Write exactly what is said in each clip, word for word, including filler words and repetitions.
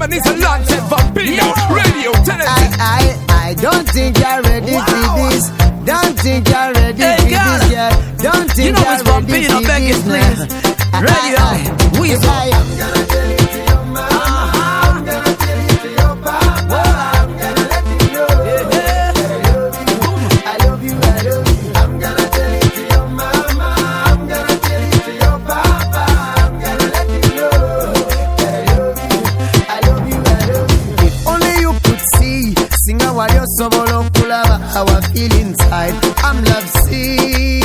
and it's a launch at Vampino Radio. Tell it. I, I, I don't think you're ready wow. for this. Don't think you're ready hey, for girl. this, yeah. Don't think you know you're it's ready for this, please. Radio, we I'm gonna tell it to your mama. Uh-huh. I'm gonna tell it to your papa. I'm gonna let you know. Yeah. I love you, I love you. I'm gonna tell it to your mama. I'm gonna tell it to your papa. I'm gonna let you know. I love you, I love you, I love you. If only you could see, sing a warrior sobolo kulava, how I feel inside. I'm love sick.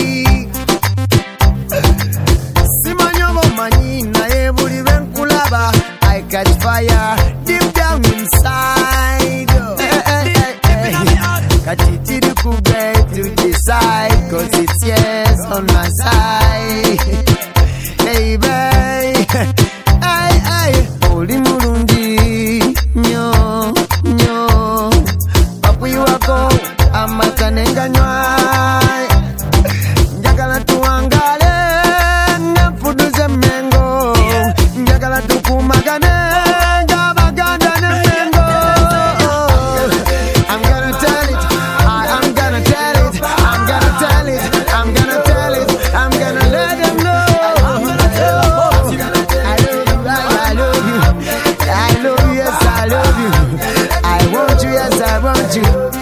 I catch fire deep down inside. Catch it to the kube to decide, cause it's yes on my side. Hey, babe. Hey, hey. Holy Murundi. Nyo, nyo. Papu you a go. Amatanenga nywai. Njagala tuangale. Nafuduze mengo. Njagala tukumagane. Njabaganda nemengo. I'm gonna tell it. I, I'm gonna tell it. I'm gonna tell it. I'm gonna tell it. I'm gonna let them know. I love you. I love you. I love you. Yes, I love you. I want you. Yes, I want you.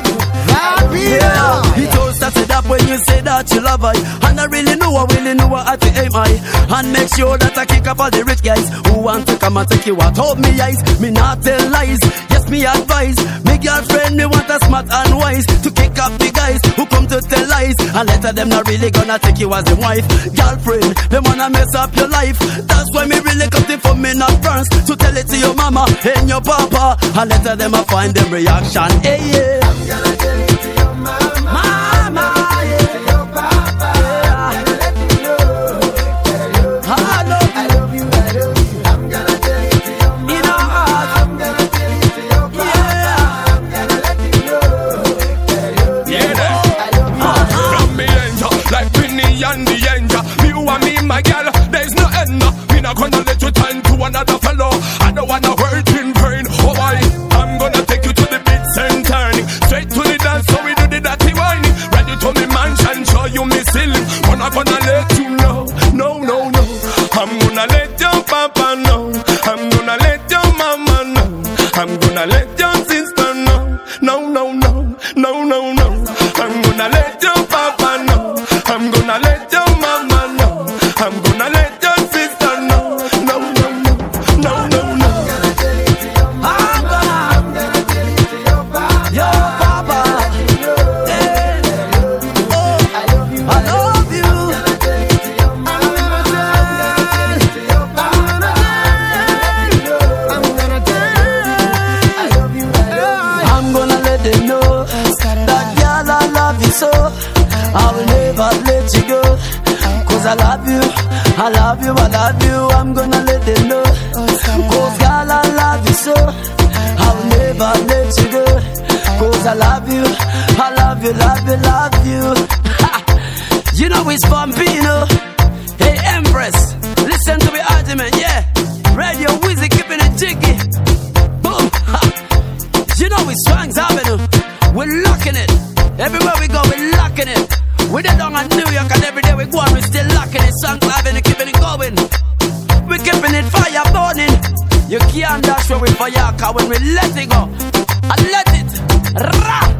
Yeah. He told us that when you say that you love her, and I really know I really know I have to aim high, and make sure that I kick up all the rich guys who want to come and take you out. Hold me eyes, me not tell lies. Yes, me advise. Me girlfriend, me want a smart and wise to kick up the guys who come to tell lies, and later them not really gonna take you as a wife. Girlfriend, them wanna mess up your life. That's why me really cut it for me not first to tell it to your mama and your papa, and later them I find them reaction. Hey, yeah. I'm gonna tell it to your mama. Mama, yeah. Your papa, yeah. I'm gonna let you know. I love, I love you, I love you. I'm gonna tell it to your mama. You know, I'm gonna tell it to your papa. Yeah. I'm gonna let you know. Yeah, I love you. Uh-huh. From me angel, like Winnie and the angel. You and me, my girl, there's no end. Me not gonna let you turn to another fellow. I don't wanna hurt in vain. Oh, I, I'm gonna take you to the bits and turning straight to the dance, so we do the dirty whining. Ready to me mansion, show you me ceiling. But I'm gonna let you know, no, no, no. I'm gonna let your papa know. I'm gonna let your mama know. I'm gonna let your sister know. No, no, no, no, no, no. I'm gonna let your papa know. I'm gonna let your mama know. I'm gonna let your sister know. No, no, no, no, no, no. I'm gonna tell it to your mama. I'm gonna, I'm gonna tell it to your papa. Your papa. Hey. Oh, I love you. I love you. I'm gonna tell it to your mama. I'm gonna tell it to your papa. I'm gonna tell it. I love you. I love you. I'm gonna let them know that girl I love you so. I will never let you go. Cause I love you, I love you, I love you. I'm gonna let them know. Cause girl I love you so. I will never let you go. Cause I love you, I love you, love you, love you. You know it's Vampino. Hey Empress, listen to the argument, yeah. Radio Wizzy keeping it jiggy. Boom, ha. You know it's Swangs Avenue. We're locking it. Everywhere we go, we're locking it. We did down in New York and every day we go on, we're still locking it. Swangs Avenue, keeping it going. We're keeping it fire burning. You can't dash when we fire, cause when we let it go, I let it. Rah!